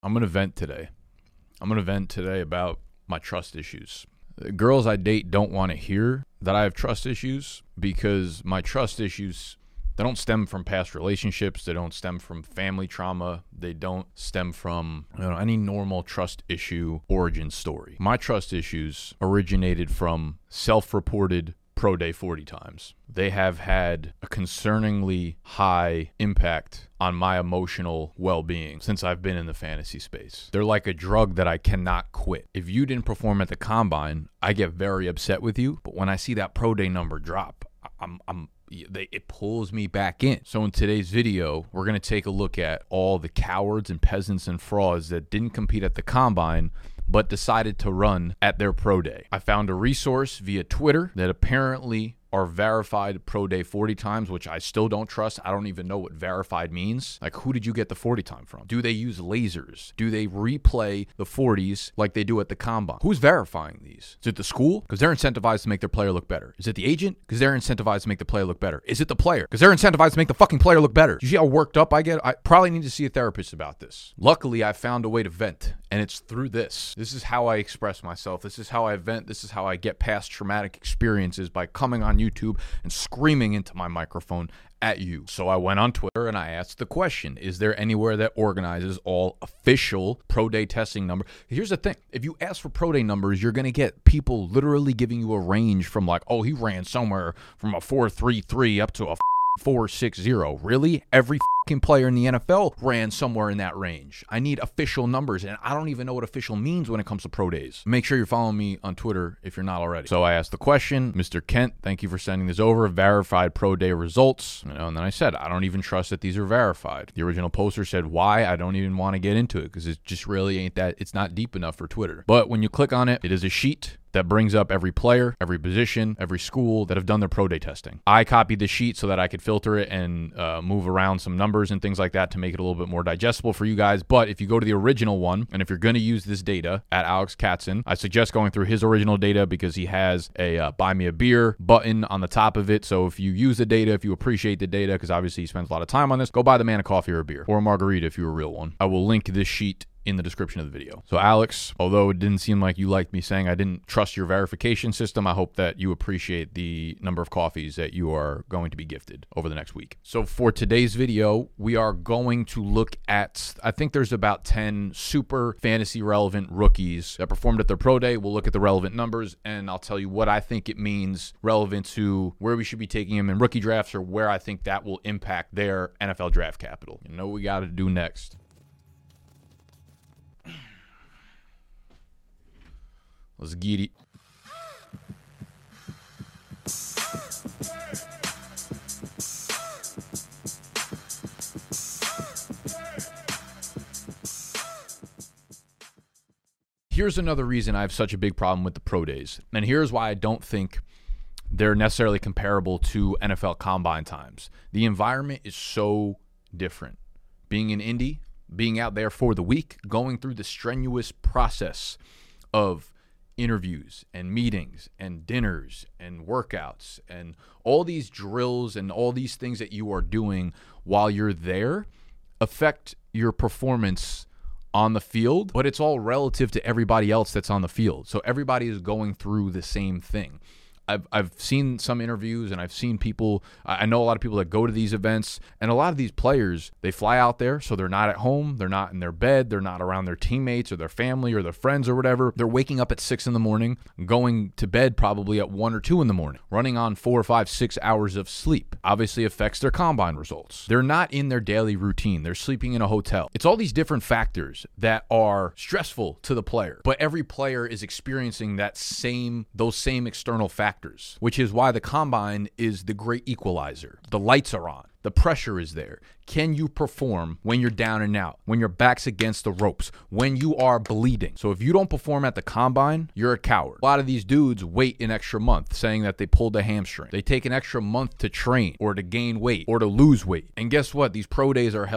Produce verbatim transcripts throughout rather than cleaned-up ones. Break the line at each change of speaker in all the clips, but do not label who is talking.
I'm going to vent today. I'm going to vent today about my trust issues. The girls I date don't want to hear that I have trust issues because my trust issues, they don't stem from past relationships. They don't stem from family trauma. They don't stem from you know, any normal trust issue origin story. My trust issues originated from self-reported pro day forty times. They have had a concerningly high impact on my emotional well-being since I've been in the fantasy space. They're like a drug that I cannot quit. If you didn't perform at the combine, I get very upset with you. But when I see that pro day number drop, I'm, I'm They, it pulls me back in. So in today's video, we're going to take a look at all the cowards and peasants and frauds that didn't compete at the combine but decided to run at their pro day. I found a resource via Twitter that apparently are verified pro day forty times, which I still don't trust. I don't even know what verified means. Like, who did you get the forty time from? Do they use lasers? Do they replay the forties like they do at the combine? Who's verifying these? Is it the school? Because they're incentivized to make their player look better. Is it the agent? Because they're incentivized to make the player look better. Is it the player? Because they're incentivized to make the fucking player look better. You see how worked up I get? I probably need to see a therapist about this. Luckily, I found a way to vent, and it's through this. This is how I express myself. This is how I vent. This is how I get past traumatic experiences, by coming on YouTube and screaming into my microphone at you. So I went on Twitter and I asked the question, is there anywhere that organizes all official pro day testing numbers? Here's the thing. If you ask for pro day numbers, you're going to get people literally giving you a range from like, oh, he ran somewhere from a four three three up to a four six zero. Really? Every fucking player in the N F L ran somewhere in that range. I need official numbers, and I don't even know what official means when it comes to pro days. Make sure you're following me on Twitter if you're not already. So I asked the question, Mister Kent, thank you for sending this over, verified pro day results. You know, and then I said, I don't even trust that these are verified. The original poster said why. I don't even want to get into it because it just really ain't that, it's not deep enough for Twitter. But when you click on it, it is a sheet that brings up every player, every position, every school that have done their pro day testing. I copied the sheet so that I could filter it and uh, move around some numbers and things like that to make it a little bit more digestible for you guys. But if you go to the original one, and if you're going to use this data at Alex Katzen, I suggest going through his original data because he has a uh, buy me a beer button on the top of it. So if you use the data, if you appreciate the data, because obviously he spends a lot of time on this, go buy the man a coffee or a beer or a margarita if you're a real one. I will link this sheet in the description of the video. So Alex, although it didn't seem like you liked me saying I didn't trust your verification system, I hope that you appreciate the number of coffees that you are going to be gifted over the next week. So for today's video, we are going to look at, I think there's about ten super fantasy relevant rookies that performed at their pro day. We'll look at the relevant numbers and I'll tell you what I think it means relevant to where we should be taking them in rookie drafts or where I think that will impact their N F L draft capital. You know what we got to do next. Let's get it. Here's another reason I have such a big problem with the pro days. And here's why I don't think they're necessarily comparable to N F L combine times. The environment is so different. Being in Indy, being out there for the week, going through the strenuous process of interviews and meetings and dinners and workouts and all these drills and all these things that you are doing while you're there affect your performance on the field, but it's all relative to everybody else that's on the field. So everybody is going through the same thing. I've I've seen some interviews and I've seen people, I know a lot of people that go to these events, and a lot of these players, they fly out there, so they're not at home, they're not in their bed, they're not around their teammates or their family or their friends or whatever. They're waking up at six in the morning, going to bed probably at one or two in the morning, running on four or five, six hours of sleep. Obviously affects their combine results. They're not in their daily routine. They're sleeping in a hotel. It's all these different factors that are stressful to the player, but every player is experiencing that same, those same external factors. Which is why the combine is the great equalizer. The lights are on. The pressure is there. Can you perform when you're down and out, when your back's against the ropes, when you are bleeding? So if you don't perform at the combine, you're a coward. A lot of these dudes wait an extra month saying that they pulled a hamstring. They take an extra month to train or to gain weight or to lose weight. And guess what? These pro days are held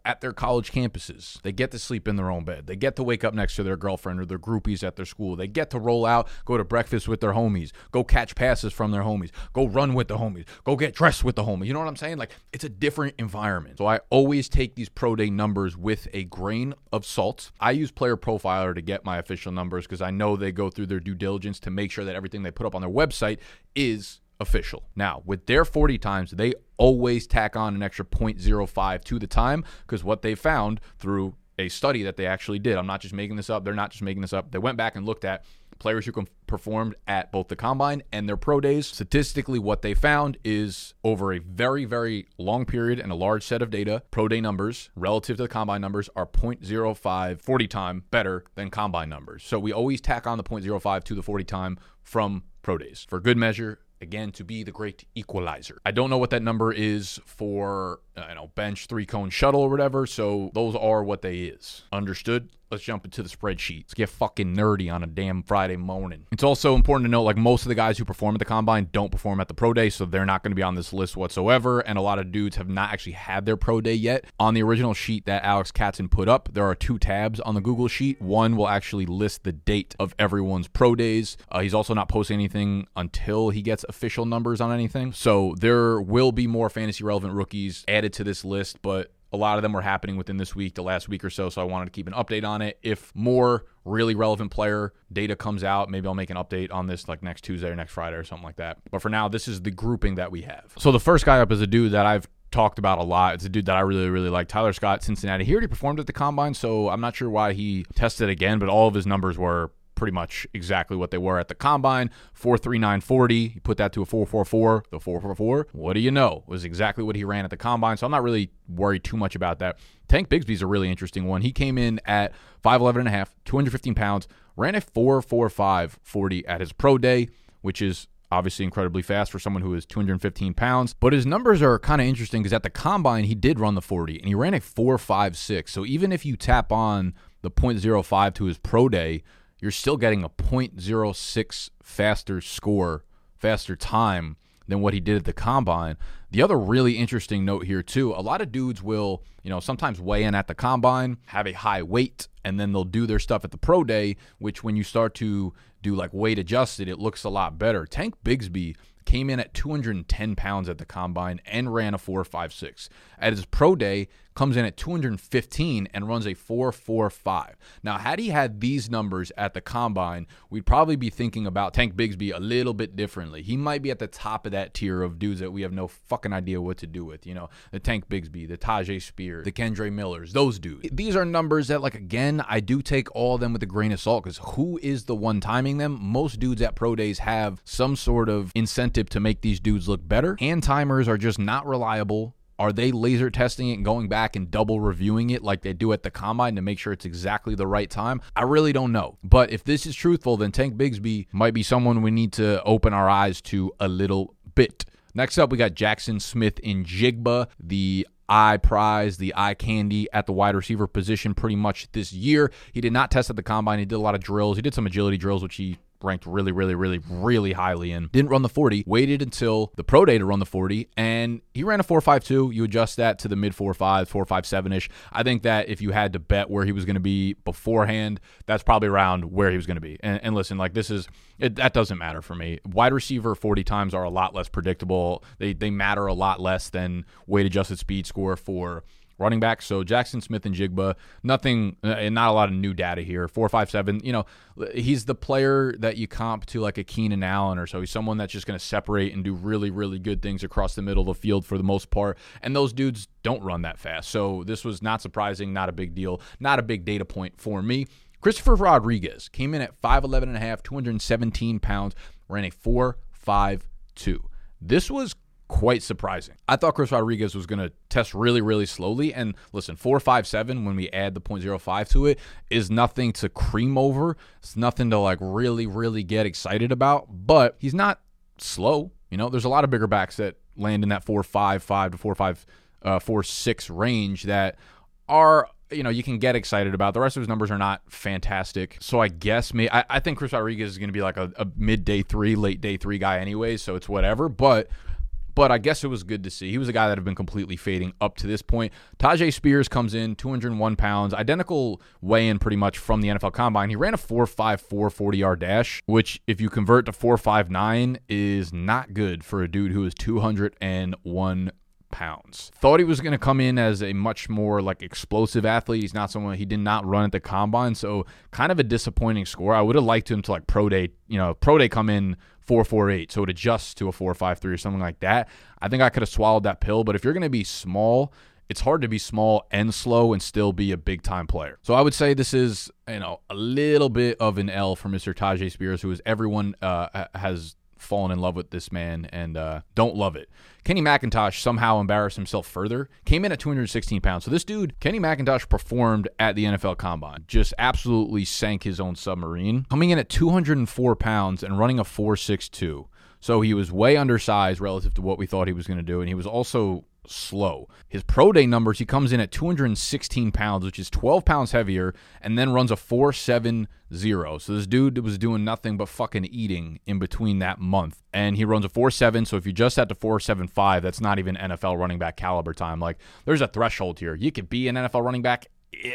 at their college campuses. They get to sleep in their own bed. They get to wake up next to their girlfriend or their groupies at their school. They get to roll out, go to breakfast with their homies, go catch passes from their homies, go run with the homies, go get dressed with the homies. You know what I'm saying? Like, it's a different environment. So I always take these pro day numbers with a grain of salt. I use Player Profiler to get my official numbers because I know they go through their due diligence to make sure that everything they put up on their website is official. Now, with their forty times, they always tack on an extra zero point zero five to the time because what they found through a study that they actually did, I'm not just making this up, they're not just making this up, they went back and looked at players who com- performed at both the combine and their pro days. Statistically, what they found is over a very, very long period and a large set of data, pro day numbers relative to the combine numbers are zero point zero five forty time better than combine numbers. So we always tack on the zero point zero five to the forty time from pro days for good measure. Again, to be the great equalizer. I don't know what that number is for, uh, you know, bench, three-cone shuttle or whatever, so those are what they is. Understood? Let's jump into the spreadsheet. Let's get fucking nerdy on a damn Friday morning. It's also important to note, like, most of the guys who perform at the combine don't perform at the pro day, so they're not going to be on this list whatsoever, and a lot of dudes have not actually had their pro day yet. On the original sheet that Alex Katzen put up, there are two tabs on the Google sheet. One will actually list the date of everyone's pro days. Uh, he's also not posting anything until he gets official numbers on anything. So there will be more fantasy relevant rookies added to this list, but a lot of them were happening within this week, the last week or so, so I wanted to keep an update on it. If more really relevant player data comes out, maybe I'll make an update on this like next Tuesday or next Friday or something like that. But for now, this is the grouping that we have. So the first guy up is a dude that I've talked about a lot. It's a dude that I really, really like, Tyler Scott, Cincinnati. He already performed at the combine, so I'm not sure why he tested again, but all of his numbers were pretty much exactly what they were at the combine. four three nine forty. He put that to a four four four. The four four four, what do you know, was exactly what he ran at the combine. So I'm not really worried too much about that. Tank Bigsby's a really interesting one. He came in at five eleven and a half, two hundred fifteen pounds, ran a four four five forty at his pro day, which is obviously incredibly fast for someone who is two hundred fifteen pounds. But his numbers are kind of interesting because at the combine, he did run the forty, and he ran a four five six. So even if you tap on the zero point zero five to his pro day, you're still getting a zero point zero six faster score, faster time than what he did at the combine. The other really interesting note here too, a lot of dudes will, you know, sometimes weigh in at the combine, have a high weight, and then they'll do their stuff at the pro day, which when you start to do like weight adjusted, it looks a lot better. Tank Bigsby came in at two hundred ten pounds at the combine and ran a four five six. At his pro day, comes in at two hundred fifteen and runs a four four five. Now, had he had these numbers at the combine, we'd probably be thinking about Tank Bigsby a little bit differently. He might be at the top of that tier of dudes that we have no fucking idea what to do with. You know, the Tank Bigsby, the Tajay Spear, the Kendre Millers, those dudes. These are numbers that, like, again, I do take all of them with a grain of salt because who is the one timing them? Most dudes at pro days have some sort of incentive to make these dudes look better. Hand timers are just not reliable. Are they laser testing it and going back and double reviewing it like they do at the combine to make sure it's exactly the right time? I really don't know. But if this is truthful, then Tank Bigsby might be someone we need to open our eyes to a little bit. Next up, we got Jackson Smith-Njigba, the eye prize, the eye candy at the wide receiver position pretty much this year. He did not test at the combine. He did a lot of drills. He did some agility drills, which he ranked really, really, really, really highly in. Didn't run the forty, waited until the pro day to run the forty, and he ran a four five two. You adjust that to the mid four five, four five seven-ish. I think that if you had to bet where he was going to be beforehand, that's probably around where he was going to be. And, and listen, like this is, it, that doesn't matter for me. Wide receiver forty times are a lot less predictable. They, they matter a lot less than weight-adjusted speed score for running back. So Jackson Smith-Njigba, nothing, and not a lot of new data here. four five seven, you know, he's the player that you comp to like a Keenan Allen or so. He's someone that's just going to separate and do really, really good things across the middle of the field for the most part. And those dudes don't run that fast. So this was not surprising, not a big deal, not a big data point for me. Christopher Rodriguez came in at five eleven and a half, two hundred seventeen pounds, ran a four five two. This was quite surprising. I thought Chris Rodriguez was going to test really, really slowly. And listen, four five seven, when we add the zero point zero five to it, is nothing to cream over. It's nothing to like really, really get excited about. But he's not slow. You know, there's a lot of bigger backs that land in that four five five to four five, uh, four six range that are, you know, you can get excited about. The rest of his numbers are not fantastic. So I guess me, I, I think Chris Rodriguez is going to be like a, a mid day three, late day three guy anyways. So it's whatever. But but I guess it was good to see. He was a guy that had been completely fading up to this point. Tyjae Spears comes in, two hundred one pounds, identical weigh-in pretty much from the N F L Combine. He ran a four five four forty-yard dash, which if you convert to four five nine is not good for a dude who is two hundred one pounds. Thought he was going to come in as a much more like explosive athlete. He's not someone, he did not run at the Combine, so kind of a disappointing score. I would have liked him to like pro day, you know, pro day come in four four eight, so it adjusts to a four five three or something like that. I think I could have swallowed that pill, but if you're going to be small, it's hard to be small and slow and still be a big-time player. So I would say this is, you know, a little bit of an L for Mister Tyjae Spears, who is everyone uh, has fallen in love with this man and uh, don't love it. Kenny McIntosh somehow embarrassed himself further, came in at two hundred sixteen pounds. So this dude, Kenny McIntosh, performed at the N F L Combine, just absolutely sank his own submarine, coming in at two hundred four pounds and running a four six two. So he was way undersized relative to what we thought he was going to do, and he was also slow. His pro day numbers, he comes in at two hundred sixteen pounds, which is twelve pounds heavier, and then runs a four seven zero. So this dude was doing nothing but fucking eating in between that month. And he runs a four seven, so if you just at the four seven five, that's not even N F L running back caliber time. Like, there's a threshold here. You could be an N F L running back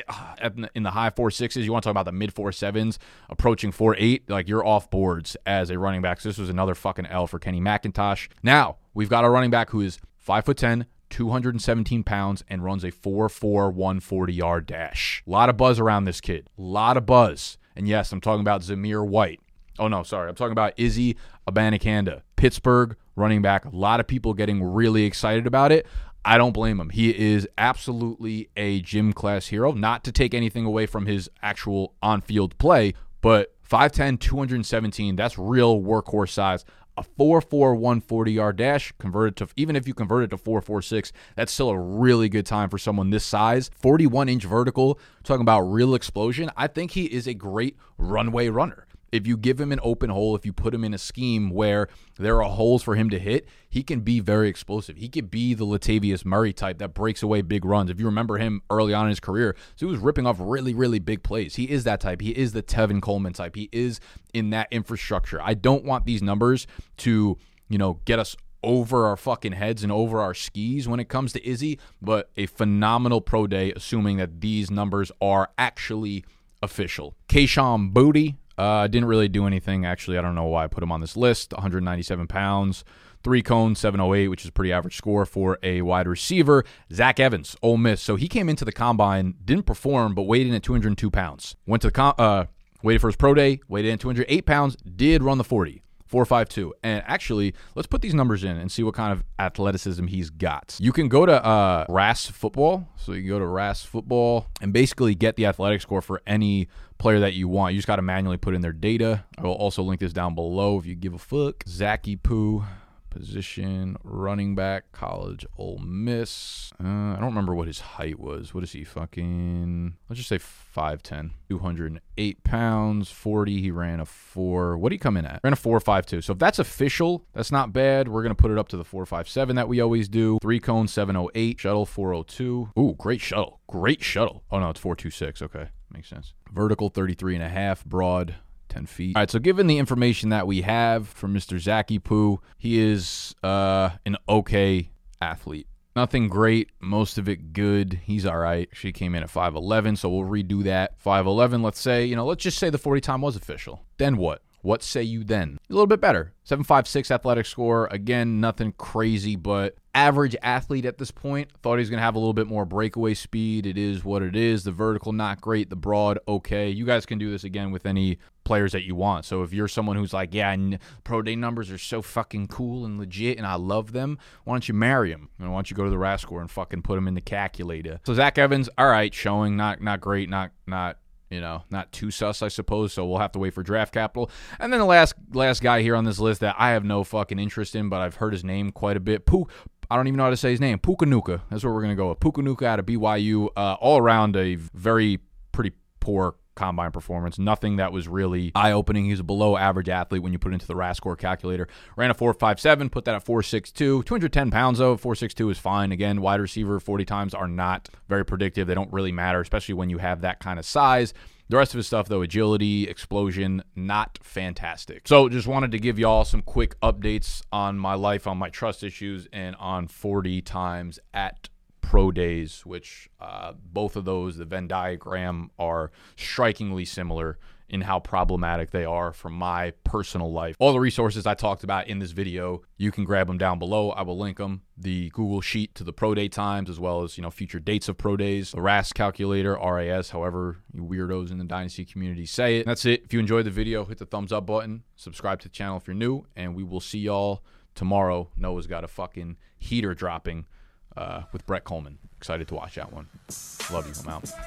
in the high four sixes. You want to talk about the mid four sevens approaching four eight, like you're off boards as a running back. So this was another fucking L for Kenny McIntosh. Now we've got a running back who is five foot ten, two hundred seventeen pounds, and runs a four four one forty yard dash. A lot of buzz around this kid. A lot of buzz. And yes, I'm talking about Zamir White. Oh no, sorry. I'm talking about Izzy Abanikanda, Pittsburgh running back. A lot of people getting really excited about it. I don't blame him. He is absolutely a gym class hero. Not to take anything away from his actual on-field play, but five ten, two hundred seventeen, that's real workhorse size. A four four one forty yard dash converted to, even if you convert it to four four six, that's still a really good time for someone this size. forty-one inch vertical, talking about real explosion. I think he is a great runway runner. If you give him an open hole, if you put him in a scheme where there are holes for him to hit, he can be very explosive. He could be the Latavius Murray type that breaks away big runs. If you remember him early on in his career, so he was ripping off really, really big plays. He is that type. He is the Tevin Coleman type. He is in that infrastructure. I don't want these numbers to, you know, get us over our fucking heads and over our skis when it comes to Izzy, but a phenomenal pro day, assuming that these numbers are actually official. Kayshon Boutte, Uh, didn't really do anything. Actually, I don't know why I put him on this list. one hundred ninety-seven pounds, three cones, seven oh eight, which is a pretty average score for a wide receiver. Zach Evans, Ole Miss. So he came into the Combine, didn't perform, but weighed in at two hundred two pounds. Went to the com- uh, waited for his pro day, weighed in at two hundred eight pounds, did run the forty. four five two. And actually, let's put these numbers in and see what kind of athleticism he's got. You can go to uh, R A S Football. So you can go to R A S Football and basically get the athletic score for any player that you want. You just got to manually put in their data. I will also link this down below if you give a fuck. Zachy Poo, position, running back, college, Ole Miss. Uh, I don't remember what his height was. What is he fucking? Let's just say five ten. two hundred eight pounds, forty. He ran a four. What did he come in at? Ran a four five two. So if that's official, that's not bad. We're going to put it up to the four five seven that we always do. Three cone, seven oh eight. Shuttle, four oh two. Ooh, great shuttle. Great shuttle. Oh, no, it's four two six. Okay, makes sense. Vertical, thirty-three and a half. Broad, ten feet. All right, so given the information that we have from Mister Zachy Poo, he is uh, an okay athlete. Nothing great, most of it good. He's all right. She came in at five eleven, so we'll redo that. five eleven, let's say, you know, let's just say the forty time was official. Then what? What say you then? A little bit better. seven five six athletic score. Again, nothing crazy, but average athlete at this point. Thought he was going to have a little bit more breakaway speed. It is what it is. The vertical, not great. The broad, okay. You guys can do this again with any players that you want. So if you're someone who's like, yeah, pro day numbers are so fucking cool and legit and I love them, why don't you marry him? And why don't you go to the R A S score and fucking put him in the calculator? So Zach Evans, all right, showing, not not great, not not you know, not too sus, I suppose, so we'll have to wait for draft capital. And then the last last guy here on this list that I have no fucking interest in, but I've heard his name quite a bit. Poo, I don't even know how to say his name. Pukanuka. That's what we're going to go with. Pukanuka out of B Y U. Uh, all around a very pretty poor combine performance. Nothing that was really eye-opening. He's a below-average athlete when you put it into the R A S score calculator. Ran a four five seven, put that at four six two. two hundred ten pounds, though. four six two is fine. Again, wide receiver forty times are not very predictive. They don't really matter, especially when you have that kind of size. The rest of his stuff, though, agility, explosion, not fantastic. So just wanted to give y'all some quick updates on my life, on my trust issues, and on forty times at pro days, which uh, both of those, the Venn diagram, are strikingly similar in how problematic they are from my personal life. All the resources I talked about in this video, you can grab them down below. I will link them. The Google Sheet to the pro day times, as well as, you know, future dates of pro days, the R A S calculator, R A S, however you weirdos in the Dynasty community say it. And that's it. If you enjoyed the video, hit the thumbs up button, subscribe to the channel if you're new, and we will see y'all tomorrow. Noah's got a fucking heater dropping uh, with Brett Coleman. Excited to watch that one. Love you. I'm out.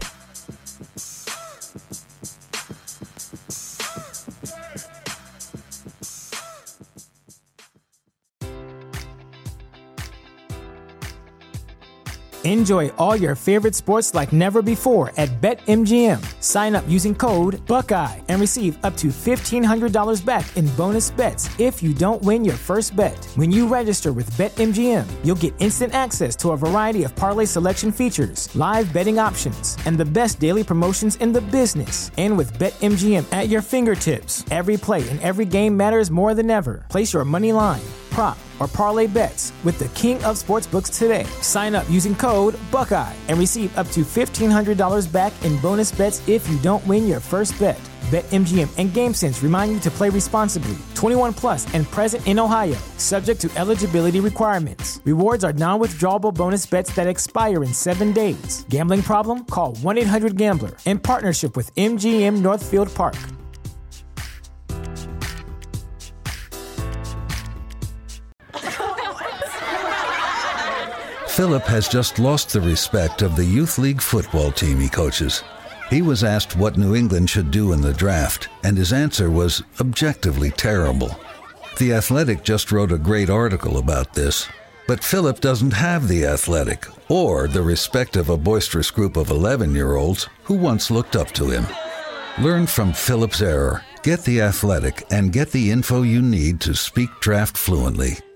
Enjoy all your favorite sports like never before at BetMGM. Sign up using code Buckeye and receive up to fifteen hundred dollars back in bonus bets if you don't win your first bet. When you register with BetMGM, you'll get instant access to a variety of parlay selection features, live betting options, and the best daily promotions in the business. And with BetMGM at your fingertips, every play and every game matters more than ever. Place your money line, prop, or parlay bets with the king of sportsbooks today. Sign up using code Buckeye and receive up to fifteen hundred dollars back in bonus bets if you don't win your first bet. BetMGM and GameSense remind you to play responsibly. twenty-one plus and present in Ohio, subject to eligibility requirements. Rewards are non-withdrawable bonus bets that expire in seven days. Gambling problem? Call one eight hundred gambler. In partnership with M G M Northfield Park.
Philip has just lost the respect of the youth league football team he coaches. He was asked what New England should do in the draft, and his answer was objectively terrible. The Athletic just wrote a great article about this, but Philip doesn't have the Athletic or the respect of a boisterous group of eleven-year-olds who once looked up to him. Learn from Philip's error, get the Athletic, and get the info you need to speak draft fluently.